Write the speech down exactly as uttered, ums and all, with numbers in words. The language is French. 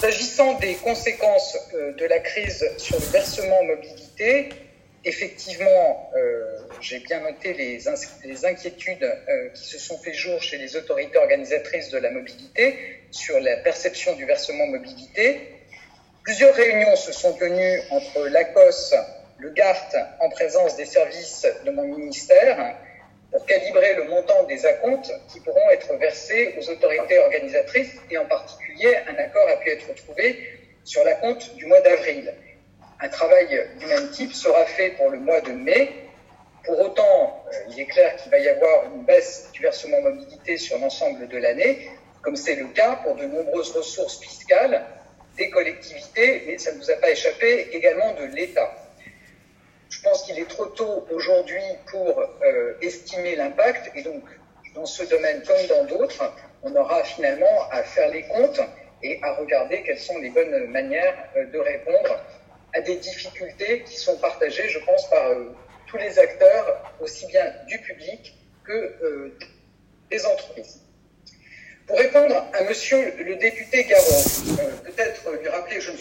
S'agissant des conséquences euh, de la crise sur le versement mobilité, effectivement, euh, j'ai bien noté les, in- les inquiétudes euh, qui se sont fait jour chez les autorités organisatrices de la mobilité sur la perception du versement mobilité. Plusieurs réunions se sont tenues entre l'A C O S, le G A R T, en présence des services de mon ministère, pour calibrer le montant des acomptes qui pourront être versés aux autorités organisatrices, et en particulier, un accord a pu être trouvé sur l'acompte du mois d'avril. Un travail du même type sera fait pour le mois de mai. Pour autant, euh, il est clair qu'il va y avoir une baisse du versement mobilité sur l'ensemble de l'année, comme c'est le cas pour de nombreuses ressources fiscales des collectivités, mais ça ne vous a pas échappé, également de l'État. Je pense qu'il est trop tôt aujourd'hui pour euh, estimer l'impact, et donc dans ce domaine comme dans d'autres, on aura finalement à faire les comptes et à regarder quelles sont les bonnes manières euh, de répondre à des difficultés qui sont partagées, je pense, par euh, tous les acteurs, aussi bien du public que euh, des entreprises. Pour répondre à monsieur le député Garot, euh, peut-être lui rappeler, je ne